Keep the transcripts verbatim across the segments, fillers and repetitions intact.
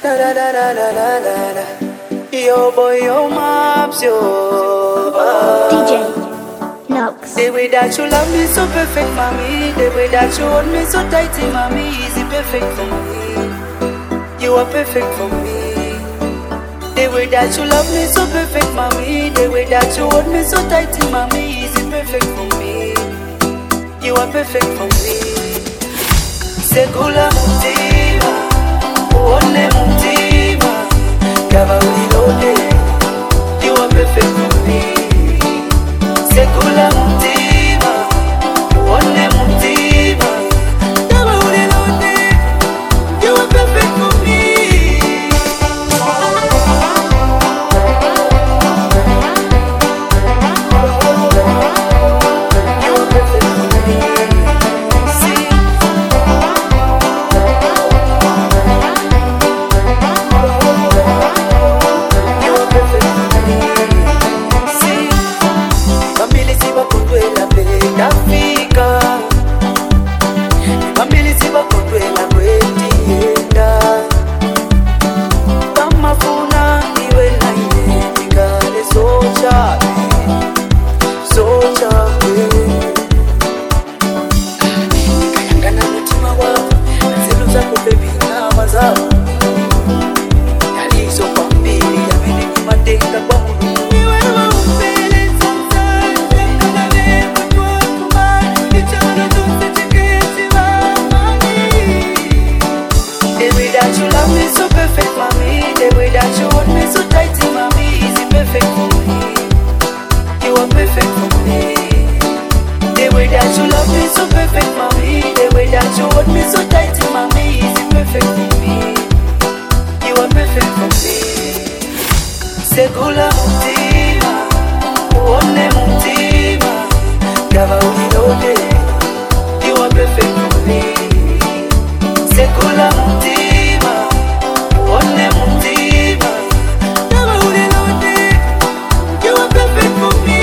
Da da da da da da da da. Yo boy, yo maps, yo. Uh. D J Nox. The way that you love me so perfect, mommy. The way that you hold me so tight, mommy. Is it perfect for me? You are perfect for me. The way that you love me so perfect, mommy. The way that you hold me so tight, mommy. Is it perfect for me? You are perfect for me. Segula mutima, one mutima, kava ulilode. You are perfect for me. Segula mutima, one mutima, kava ulilode. You are perfect for me. Segula mutima, one mutima, kava ulilode. You are perfect for me. Segula mutima, one mutima, kava ulilode. You are perfect for me.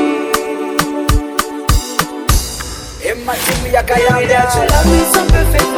You love me so perfect.